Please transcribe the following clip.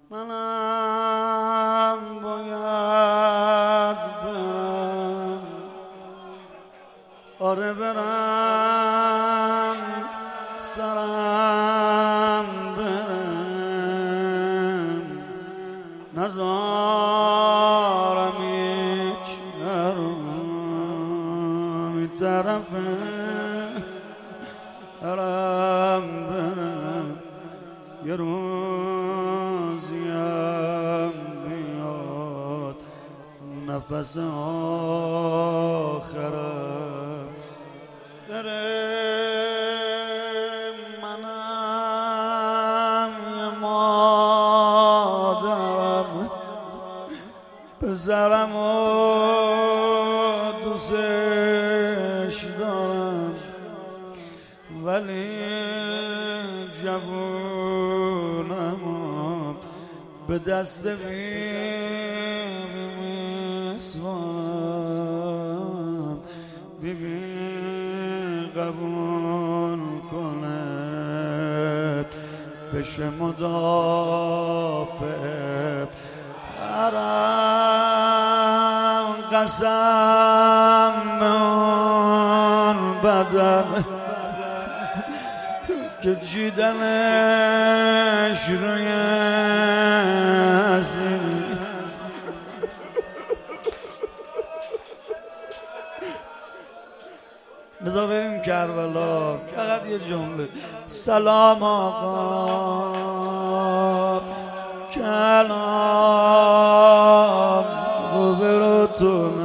منم باید برم، آره برم، سرم برم، نزارم هیچ نرم این طرفه، برم برم یه روزیم بیاد نفس آخرم بره. منم یه مادرم، پسرم و دوستش دارم، ولی جوونم به دست بیبی میسپارم. بیبی قبول کنه بشه مدافع حرم، قسم به اون بدن که چیدنش روی حسین. بذار بریم کربلا. فقط یه جمله: سلام آقا، کلام روبروتون